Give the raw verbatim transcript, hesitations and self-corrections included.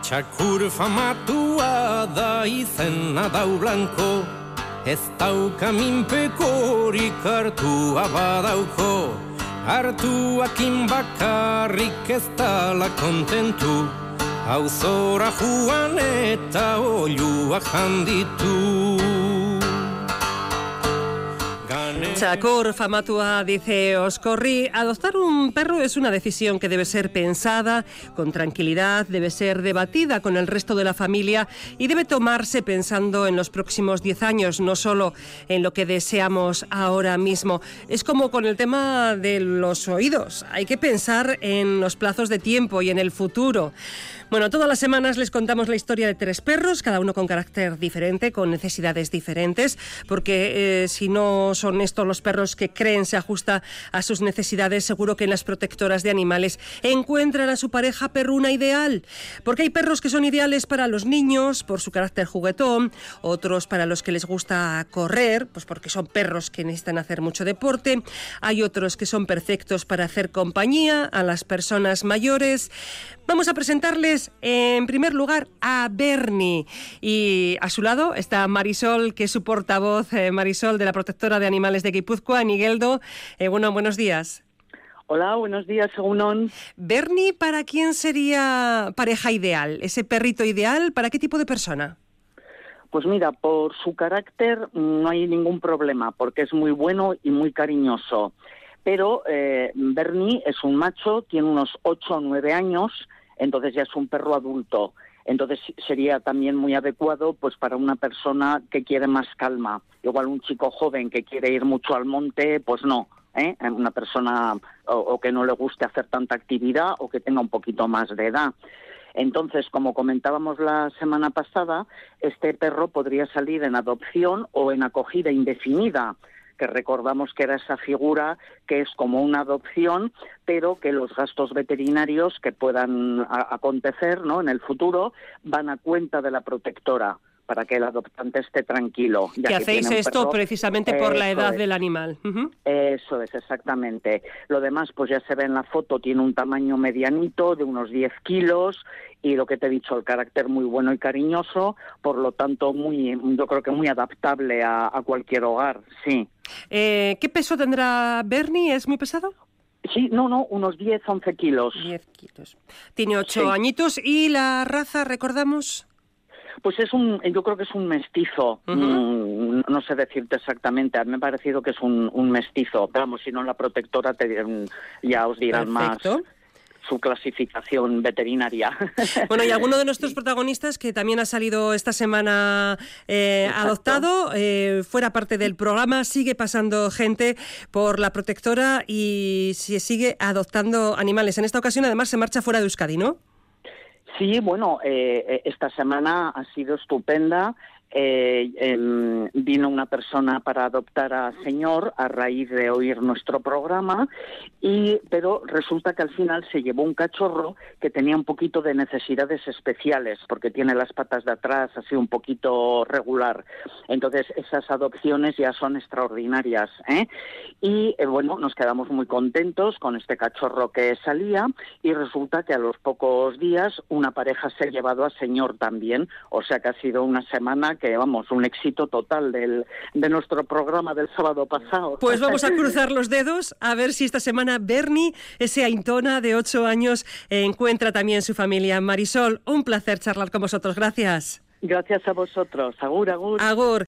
Txakur famatua da izena dau blanko, ez dauka minpekorik hartua badauko, hartuakin bakarrik ez dala kontentu, auzora juan eta oiluak janditu. Txakur famatua, dice Oscorri, adoptar un perro es una decisión que debe ser pensada con tranquilidad, debe ser debatida con el resto de la familia y debe tomarse pensando en los próximos diez años, no solo en lo que deseamos ahora mismo. Es como con el tema de los oídos, hay que pensar en los plazos de tiempo y en el futuro. Bueno, todas las semanas les contamos la historia de tres perros, cada uno con carácter diferente, con necesidades diferentes, porque eh, si no son estos los perros que creen se ajusta a sus necesidades, seguro que en las protectoras de animales encuentran a su pareja perruna ideal. Porque hay perros que son ideales para los niños por su carácter juguetón, otros para los que les gusta correr, pues porque son perros que necesitan hacer mucho deporte, hay otros que son perfectos para hacer compañía a las personas mayores. Vamos a presentarles en primer lugar a Bernie y a su lado está Marisol, que es su portavoz, eh, Marisol de la Protectora de Animales de Guipúzcoa, en Igeldo. Eh, bueno, buenos días. Hola, buenos días, Egunon. Bernie, ¿para quién sería pareja ideal? ¿Ese perrito ideal? ¿Para qué tipo de persona? Pues mira, por su carácter no hay ningún problema, porque es muy bueno y muy cariñoso. Pero eh, Bernie es un macho, tiene unos ocho o nueve años, entonces ya es un perro adulto. Entonces sería también muy adecuado pues para una persona que quiere más calma. Igual un chico joven que quiere ir mucho al monte, pues no. ¿eh? Una persona o, o que no le guste hacer tanta actividad o que tenga un poquito más de edad. Entonces, como comentábamos la semana pasada, este perro podría salir en adopción o en acogida indefinida, que recordamos que era esa figura que es como una adopción, pero que los gastos veterinarios que puedan a- acontecer, ¿no?, en el futuro van a cuenta de la protectora, para que el adoptante esté tranquilo. Ya que que hacéis tiene un esto perro, precisamente por la eso edad es. del animal. Uh-huh. Eso es, exactamente. Lo demás, pues ya se ve en la foto, tiene un tamaño medianito de unos diez kilos y lo que te he dicho, el carácter muy bueno y cariñoso, por lo tanto, muy, yo creo que muy adaptable a, a cualquier hogar, sí. Eh, ¿Qué peso tendrá Bernie? ¿Es muy pesado? Sí, no, no, unos diez, once kilos. diez kilos. Tiene ocho Sí. añitos. ¿Y la raza, recordamos? Pues es un, yo creo que es un mestizo, Uh-huh. mm, no sé decirte exactamente, a mí me ha parecido que es un, un mestizo, pero vamos, si no la protectora te, ya os dirán Perfecto. más su clasificación veterinaria. Bueno, y alguno de nuestros protagonistas que también ha salido esta semana eh, adoptado, eh, fuera parte del programa, sigue pasando gente por la protectora y se sigue adoptando animales. En esta ocasión, además, se marcha fuera de Euskadi, ¿no? Sí, bueno, eh, esta semana ha sido estupenda. Eh, eh, vino una persona para adoptar a Señor a raíz de oír nuestro programa, y pero resulta que al final se llevó un cachorro que tenía un poquito de necesidades especiales, porque tiene las patas de atrás así un poquito regular. Entonces esas adopciones ya son extraordinarias, ¿eh? Y eh, bueno, nos quedamos muy contentos con este cachorro que salía, y resulta que a los pocos días una pareja se ha llevado a Señor también, o sea que ha sido una semana que, vamos, un éxito total del, de nuestro programa del sábado pasado. Pues vamos a cruzar los dedos a ver si esta semana Bernie, ese Aintona de ocho años, eh, encuentra también su familia. Marisol, un placer charlar con vosotros. Gracias. Gracias a vosotros. Agur, agur. Agur.